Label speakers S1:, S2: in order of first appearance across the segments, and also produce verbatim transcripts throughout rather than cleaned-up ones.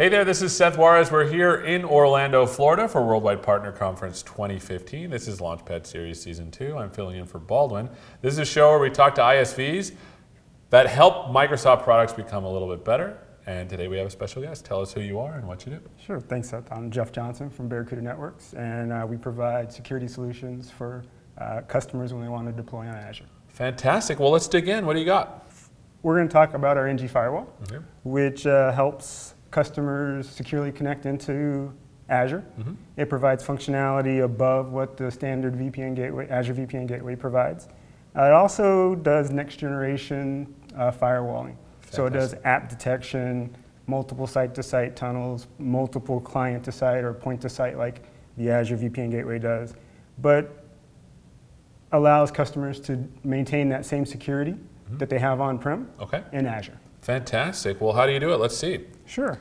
S1: Hey there, this is Seth Juarez. We're here in Orlando, Florida for Worldwide Partner Conference twenty fifteen. This is Launchpad Series Season two. I'm filling in for Baldwin. This is a show where we talk to I S Vs that help Microsoft products become a little bit better. And today we have a special guest. Tell us who you are and what you do.
S2: Sure, thanks Seth. I'm Jeff Johnson from Barracuda Networks, and uh, we provide security solutions for uh, customers when they want to deploy on Azure.
S1: Fantastic. Well, let's dig in. What do you got?
S2: We're going to talk about our N G Firewall,
S1: Okay.
S2: which uh, helps customers securely connect into Azure.
S1: Mm-hmm.
S2: It provides functionality above what the standard V P N gateway, Azure V P N gateway provides. Uh, it also does next generation uh, firewalling.
S1: Fantastic.
S2: So it does app detection, multiple site-to-site tunnels, multiple client-to-site or point-to-site like the Azure V P N gateway does, but allows customers to maintain that same security mm-hmm. that they have on-prem
S1: Okay.
S2: in Azure.
S1: Fantastic. Well, how do you do it? Let's see.
S2: Sure.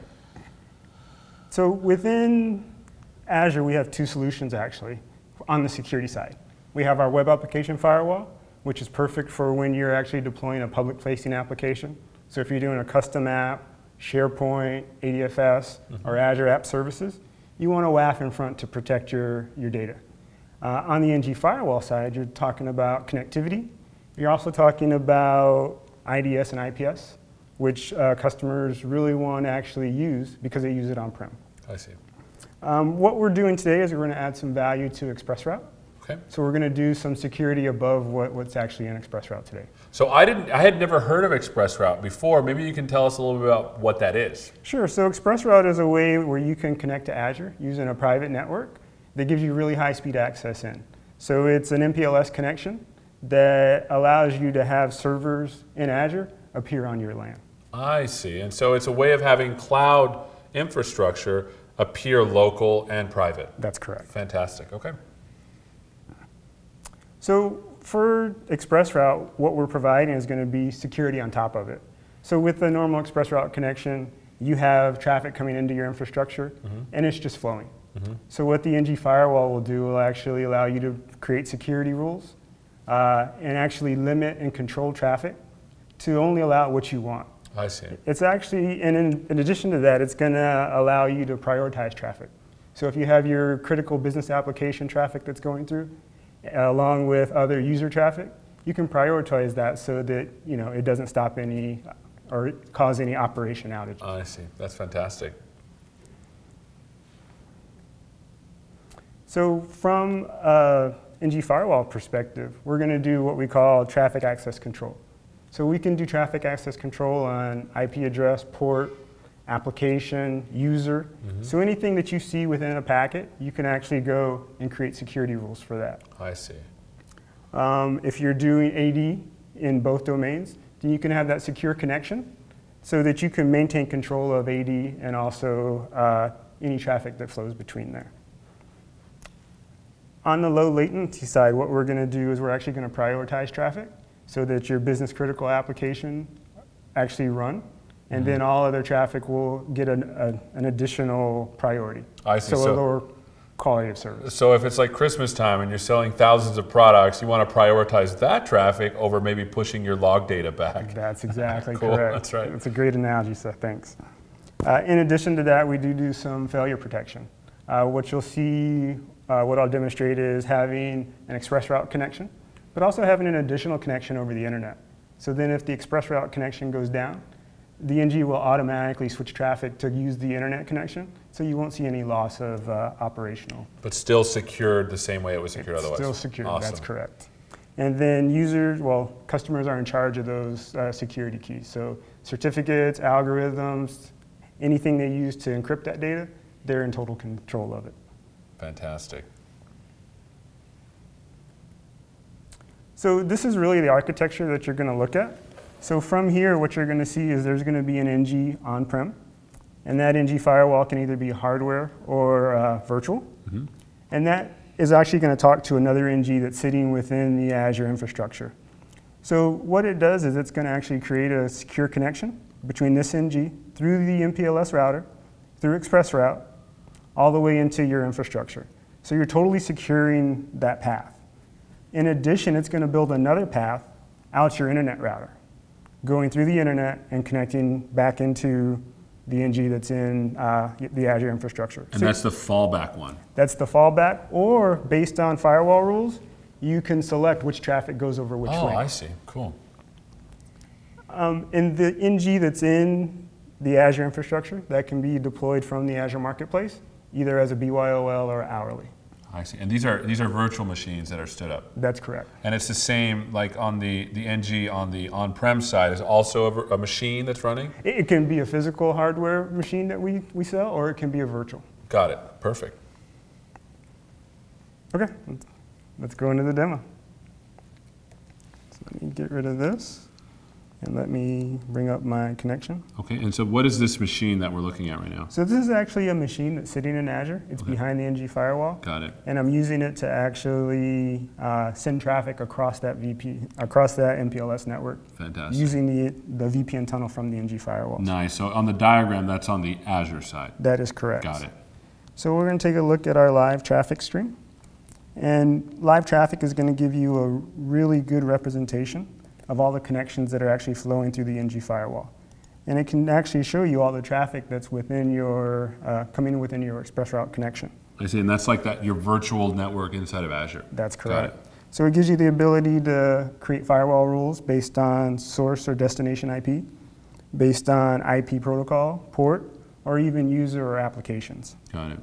S2: So within Azure, we have two solutions actually on the security side. We have our web application firewall, which is perfect for when you're actually deploying a public-facing application. So if you're doing a custom app, SharePoint, A D F S, mm-hmm. or Azure App Services, you want a W A F in front to protect your, your data. Uh, on the N G Firewall side, you're talking about connectivity. You're also talking about I D S and I P S, which uh, customers really want to actually use because they use it on-prem.
S1: I see.
S2: Um, what we're doing today is we're going to add some value to ExpressRoute.
S1: Okay.
S2: So we're going to do some security above what, what's actually in ExpressRoute today.
S1: So I didn't. I had never heard of ExpressRoute before. Maybe you can tell us a little bit about what that is.
S2: Sure. So ExpressRoute is a way where you can connect to Azure using a private network that gives you really high-speed access in. So it's an M P L S connection that allows you to have servers in Azure appear on your LAN.
S1: I see. And so it's a way of having cloud infrastructure appear local and private.
S2: That's correct.
S1: Fantastic. Okay.
S2: So for ExpressRoute, what we're providing is going to be security on top of it. So with the normal ExpressRoute connection, you have traffic coming into your infrastructure, mm-hmm. and it's just flowing. Mm-hmm. So what the N G Firewall will do will actually allow you to create security rules uh, and actually limit and control traffic to only allow what you want.
S1: I see.
S2: It's actually, and in, in addition to that, it's going to allow you to prioritize traffic. So if you have your critical business application traffic that's going through, along with other user traffic, you can prioritize that so that you know it doesn't stop any or cause any operation outages.
S1: I see. That's fantastic.
S2: So from a N G Firewall perspective, we're going to do what we call traffic access control. So we can do traffic access control on I P address, port, application, user. Mm-hmm. So anything that you see within a packet, you can actually go and create security rules for that.
S1: I see.
S2: Um, if you're doing A D in both domains, then you can have that secure connection so that you can maintain control of A D and also uh, any traffic that flows between there. On the low latency side, what we're going to do is we're actually going to prioritize traffic so that your business critical application actually run, and mm-hmm. then all other traffic will get an, a, an additional priority.
S1: I see.
S2: So,
S1: so
S2: a lower quality of service.
S1: So if it's like Christmas time and you're selling thousands of products, you want to prioritize that traffic over maybe pushing your log data back.
S2: That's exactly
S1: cool.
S2: correct.
S1: That's right.
S2: It's a great analogy, Seth. Thanks. Uh, in addition to that, we do do some failure protection. Uh, what you'll see, uh, what I'll demonstrate is having an ExpressRoute connection, but also having an additional connection over the internet. So then if the ExpressRoute connection goes down, the N G will automatically switch traffic to use the internet connection, so you won't see any loss of uh, operational.
S1: But still secured the same way it was secured
S2: it's
S1: otherwise.
S2: Still secured,
S1: awesome.
S2: That's correct. And then users, well, customers are in charge of those uh, security keys. So certificates, algorithms, anything they use to encrypt that data, they're in total control of it.
S1: Fantastic.
S2: So this is really the architecture that you're going to look at. So from here, what you're going to see is there's going to be an N G on-prem, and that N G firewall can either be hardware or uh, virtual. Mm-hmm. And that is actually going to talk to another N G that's sitting within the Azure infrastructure. So what it does is it's going to actually create a secure connection between this N G through the M P L S router, through ExpressRoute, all the way into your infrastructure. So you're totally securing that path. In addition, it's going to build another path out your internet router, going through the internet and connecting back into the N G that's in uh, the Azure infrastructure.
S1: And
S2: so
S1: that's the fallback one.
S2: that's the fallback, or based on firewall rules, you can select which traffic goes over which
S1: Oh,
S2: lane.
S1: I see. Cool.
S2: Um, and the N G that's in the Azure infrastructure, that can be deployed from the Azure Marketplace, either as a B Y O L or hourly.
S1: I see. And these are these are virtual machines that are stood up.
S2: That's correct.
S1: And it's the same, like on the, the N G on the on-prem side is also a, ver- a machine that's running?
S2: It, it can be a physical hardware machine that we, we sell, or it can be a virtual.
S1: Got it. Perfect.
S2: Okay, let's, let's go into the demo. So let me get rid of this, and let me bring up my connection.
S1: Okay, and so what is this machine that we're looking at right now?
S2: So this is actually a machine that's sitting in Azure. It's
S1: Okay.
S2: behind the N G firewall.
S1: Got it.
S2: And I'm using it to actually uh, send traffic across that V P, across that M P L S network,
S1: Fantastic.
S2: using the, the V P N tunnel from the N G firewall.
S1: Nice. So on the diagram, that's on the Azure side.
S2: That is correct.
S1: Got it.
S2: So we're going to take a look at our live traffic stream. And live traffic is going to give you a really good representation of all the connections that are actually flowing through the N G firewall. And it can actually show you all the traffic that's within your, uh, coming within your ExpressRoute connection.
S1: I see, and that's like that your virtual network inside of Azure.
S2: That's
S1: Got
S2: correct.
S1: it.
S2: So it gives you the ability to create firewall rules based on source or destination I P, based on I P protocol, port, or even user or applications.
S1: Got it.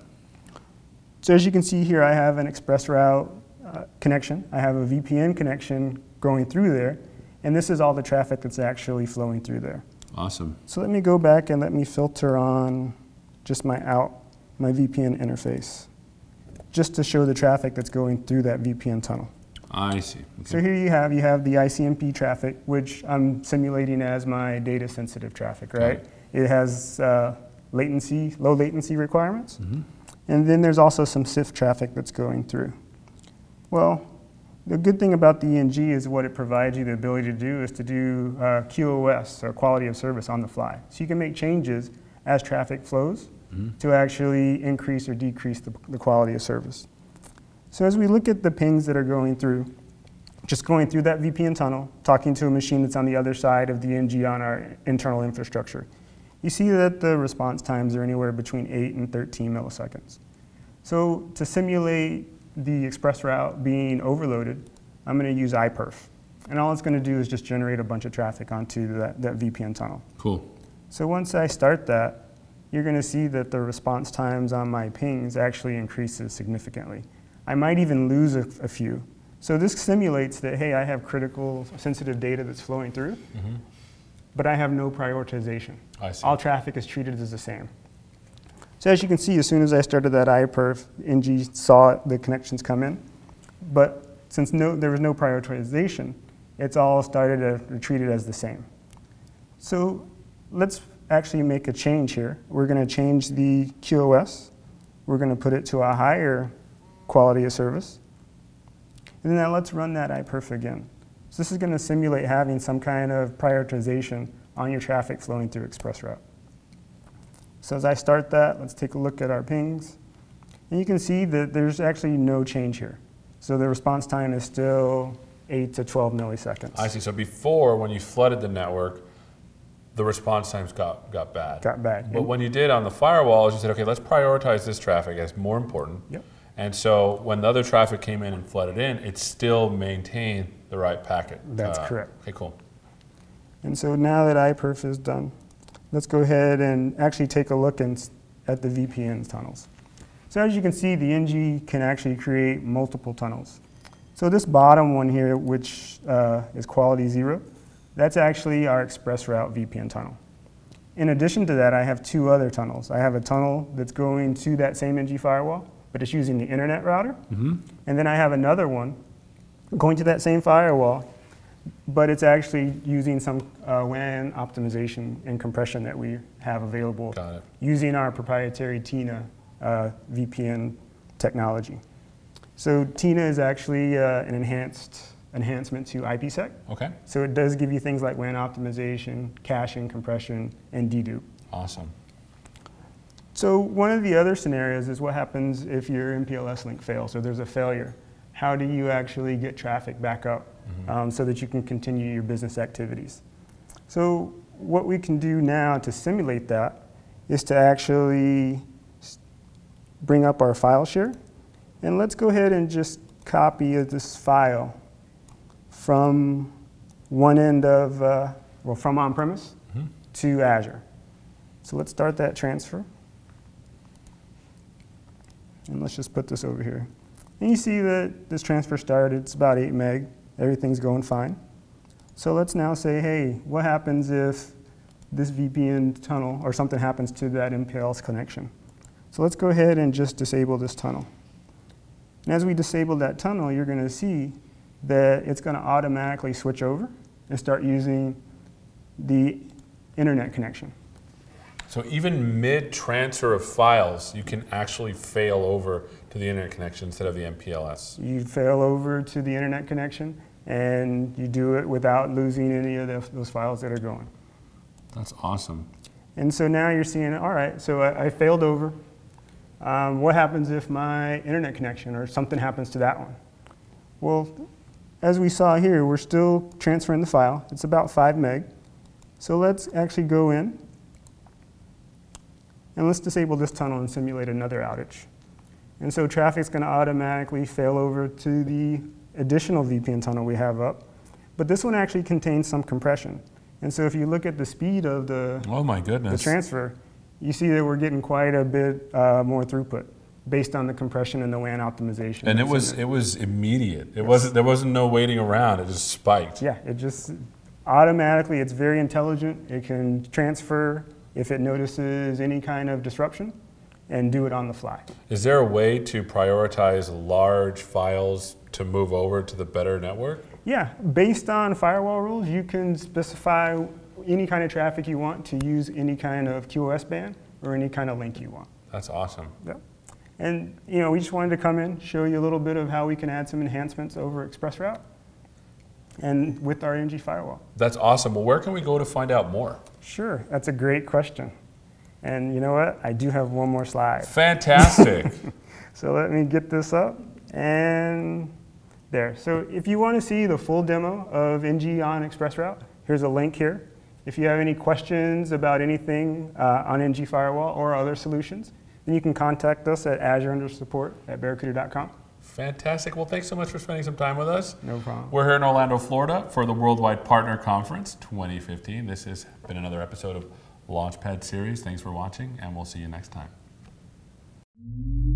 S2: So as you can see here, I have an ExpressRoute uh, connection. I have a V P N connection going through there, and this is all the traffic that's actually flowing through there.
S1: Awesome.
S2: So let me go back and let me filter on just my out, my V P N interface, just to show the traffic that's going through that V P N tunnel.
S1: I see. Okay.
S2: So here you have, you have the I C M P traffic, which I'm simulating as my data sensitive traffic, right? It has uh, latency, low latency requirements.
S1: Mm-hmm.
S2: And then there's also some S I F traffic that's going through. Well, the good thing about the E N G is what it provides you the ability to do is to do uh, Q O S, or quality of service, on the fly. So you can make changes as traffic flows
S1: Mm-hmm.
S2: to actually increase or decrease the, the quality of service. So as we look at the pings that are going through, just going through that V P N tunnel, talking to a machine that's on the other side of the N G on our internal infrastructure, you see that the response times are anywhere between eight and thirteen milliseconds. So to simulate the ExpressRoute being overloaded, I'm going to use iPerf. And all it's going to do is just generate a bunch of traffic onto that, that V P N tunnel.
S1: Cool.
S2: So once I start that, you're going to see that the response times on my pings actually increases significantly. I might even lose a, a few. So this simulates that, hey, I have critical sensitive data that's flowing through,
S1: Mm-hmm.
S2: but I have no prioritization.
S1: I see.
S2: All traffic is treated as the same. So as you can see, as soon as I started that iPerf, N G saw the connections come in. But since no, there was no prioritization, it's all started to treat it as the same. So let's actually make a change here. We're going to change the Q O S. We're going to put it to a higher quality of service. And then now let's run that iPerf again. So this is going to simulate having some kind of prioritization on your traffic flowing through ExpressRoute. So as I start that, let's take a look at our pings. And you can see that there's actually no change here. So the response time is still eight to twelve milliseconds.
S1: I see. So before, when you flooded the network, the response times got, got bad.
S2: Got bad.
S1: But when you did on the firewalls, you said, okay, let's prioritize this traffic as more important.
S2: Yep.
S1: And so when the other traffic came in and flooded in, it still maintained the right packet.
S2: That's
S1: Uh,
S2: correct.
S1: Okay, cool.
S2: And so now that iPerf is done, let's go ahead and actually take a look in, at the V P N tunnels. So as you can see, the N G can actually create multiple tunnels. So this bottom one here, which uh, is quality zero, that's actually our ExpressRoute V P N tunnel. In addition to that, I have two other tunnels. I have a tunnel that's going to that same N G firewall, but it's using the internet router.
S1: Mm-hmm.
S2: And then I have another one going to that same firewall, but it's actually using some uh, W A N optimization and compression that we have available
S1: Got it.
S2: using our proprietary Tina uh, V P N technology. So Tina is actually uh, an enhanced enhancement to IPsec.
S1: Okay.
S2: So it does give you things like W A N optimization, caching, compression, and dedupe.
S1: Awesome.
S2: So one of the other scenarios is what happens if your M P L S link fails or there's a failure. How do you actually get traffic back up
S1: Mm-hmm.
S2: um, so that you can continue your business activities? So what we can do now to simulate that is to actually bring up our file share. And let's go ahead and just copy this file from one end of, uh, well, from on-premise mm-hmm. to Azure. So let's start that transfer. And let's just put this over here. And you see that this transfer started, it's about eight meg, everything's going fine. So let's now say, hey, what happens if this V P N tunnel or something happens to that M P L S connection? So let's go ahead and just disable this tunnel. And as we disable that tunnel, you're going to see that it's going to automatically switch over and start using the internet connection.
S1: So even mid-transfer of files, you can actually fail over to the internet connection instead of the M P L S.
S2: You fail over to the internet connection, and you do it without losing any of the, those files that are going.
S1: That's awesome.
S2: And so now you're seeing, all right, so I, I failed over. Um, what happens if my internet connection or something happens to that one? Well, as we saw here, we're still transferring the file. It's about five meg. So let's actually go in, and let's disable this tunnel and simulate another outage. And so traffic's going to automatically fail over to the additional V P N tunnel we have up. But this one actually contains some compression. And so if you look at the speed of the,
S1: oh my goodness.
S2: the transfer, you see that we're getting quite a bit uh, more throughput based on the compression and the W A N optimization.
S1: And it was it was immediate. It yes. wasn't there wasn't no waiting around. It just spiked.
S2: Yeah, it just automatically. It's very intelligent. It can transfer if it notices any kind of disruption, and do it on the fly.
S1: Is there a way to prioritize large files to move over to the better network?
S2: Yeah, based on firewall rules, you can specify any kind of traffic you want to use any kind of Q o S band or any kind of link you want.
S1: That's awesome.
S2: Yeah. And you know, we just wanted to come in, show you a little bit of how we can add some enhancements over ExpressRoute and with our N G firewall.
S1: That's awesome. Well, where can we go to find out more?
S2: Sure, that's a great question. And you know what? I do have one more slide.
S1: Fantastic.
S2: So let me get this up and there. So if you want to see the full demo of N G on ExpressRoute, here's a link here. If you have any questions about anything uh, on N G Firewall or other solutions, then you can contact us at azure under support at barracuda dot com.
S1: Fantastic. Well, thanks so much for spending some time with us.
S2: No problem.
S1: We're here in Orlando, Florida for the Worldwide Partner Conference twenty fifteen. This has been another episode of Launchpad Series. Thanks for watching, and we'll see you next time.